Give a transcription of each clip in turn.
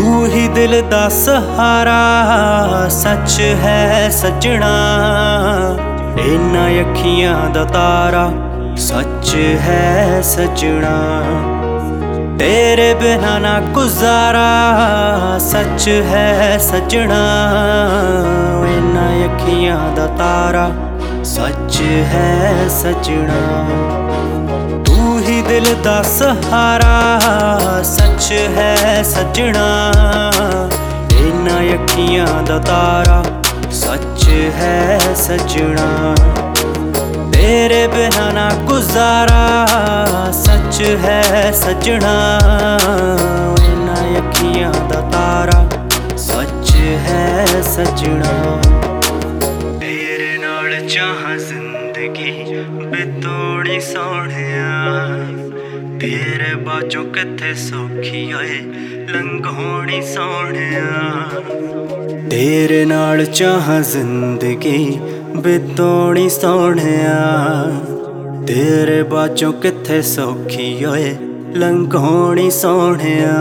तू ही दिल दा सहारा, सच है सजना। इन्हां अखियां दा तारा, सच है सजना। तेरे बिना ना गुजारा, सच है सजना। इन्हां अखियां दा तारा, सच है सजना। तू ही दिल दा सहारा, सच है सजना। इन्हां अखियां दा तारा, सच है सजना। तेरे बिना ना गुजारा, सच है सजना। इन्हां अखियां दा तारा, सच है सजना। तेरे नाल चाहां जिंदगी बितोड़ी सोहणिया, तेरे बाजों किथे सौखी होए लंघोणी सोहणिया। तेरे नाल चाहां जिंदगी बितोड़ी सोहणिया, तेरे बाजों किथे सौखी होए लंघोणी सोहणिया।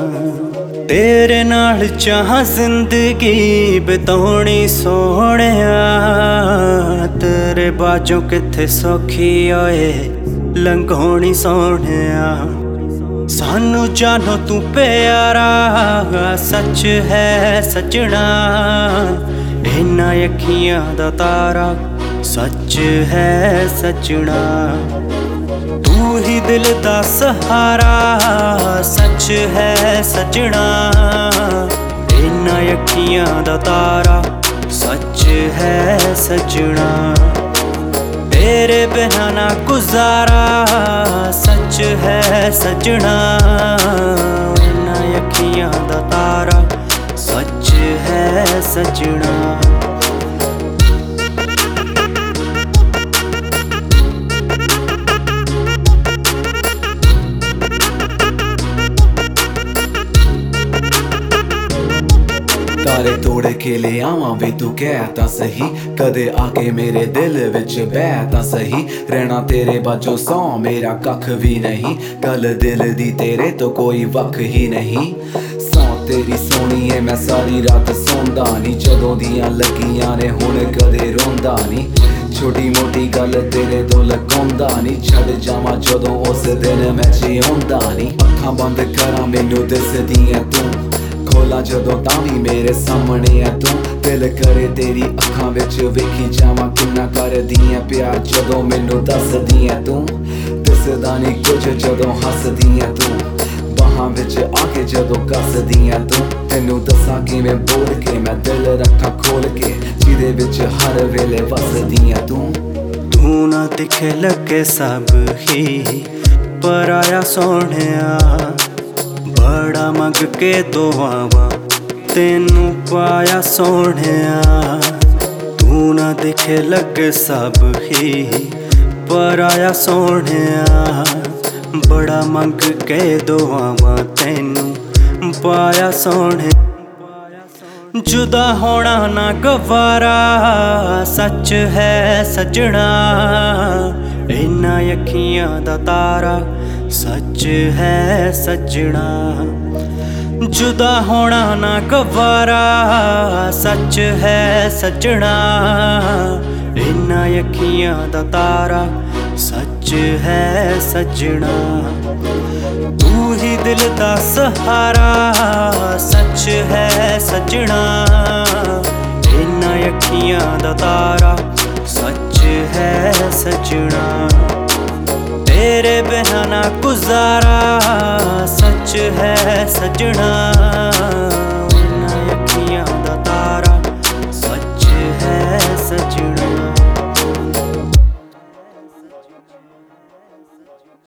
तेरे नाल चाहां जिंदगी बितौणी सोहणिया, तेरे बाजों किथे सौखी होए लंघोणी सोहणिया। सानू जानो तू प्यारा, सच है सजना। इन्हां अखियां दा तारा, सच है सजना। तू ही दिल दा सहारा, सच है सजना। इन्हां अखियां दा तारा, सच है सजना। तेरे बिना ना गुजारा, सच है सजना। इन्हां अखियां दा तारा, सच है सजना। तारे तोड़ के ले आवां वे तू कह तां सही, कदे आके मेरे दिल विच बह तां सही। रहना तेरे बाजों सौ मेरा कख भी नहीं, गल दिल दी तेरे तो कोई वख ही नहीं। सौ तेरी सोनी है मैं सारी रात सौंदा नी, जदों दियां लगियां ने हुण कदे रोंदा नी। छोटी मोटी गल तेरे तो लकोंदा नी, छड़ जावां जदों उस दिन मैं जिउंदा नी। अखां बंद करां मैनू दिसदी ऐ तू, खोला जदों तां भी मेरे सामने है तू। दिल करे तेरी अखां विच वेखी जावां, किन्ना करदी ऐ प्यार जदों मैनू दसदी ऐ तू। दिसदा नी कुछ जदों हसदी ऐ तू, बाहां विच आके जदों कसदी ऐ तू। तैनू दसां किवें बोल के मैं दिल रखां खोल के, जिहदे विच हर वेले वसदी ऐ तू। तू ना दिखे लगे सब ही पराया सोहणिया, बड़ा मंग के दुआवां तेनू पाया सोहणिया। तू ना दिखे लगे सब ही पराया सोहणिया, बड़ा मंग के दुआवां तेनू पाया सोहणिया। जुदा होना ना गवारा, सच है सजना। इन्हां अखियां दा तारा, सच है सजना। जुदा होना ना गवारा, सच है सजना। इन्हां अखियां दा तारा, सच है सजना। तू ही दिल दा सहारा, सच है सजना। इन्हां अखियां दा तारा, सच है सजना। तेरे बिना ना गुजारा, सच है सजना।